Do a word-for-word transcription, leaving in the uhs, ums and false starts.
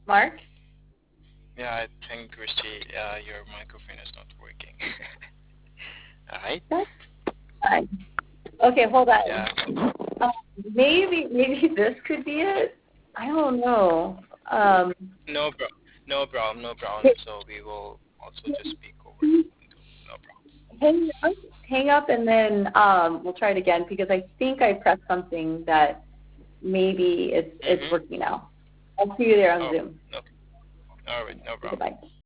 Mark? Yeah, I think Christy, uh, your microphone is not working. All right. That's fine. Okay, hold on. Yeah. Um, maybe maybe this could be it. I don't know. Um, No problem. No problem. No problem. hit- So we will also just speak over the phone too. No problem. hang up, hang up, and then um, we'll try it again because I think I pressed something that maybe it's it's Mhm. working now. I'll see you there on Oh, Zoom. no. All right. No Okay, problem. goodbye.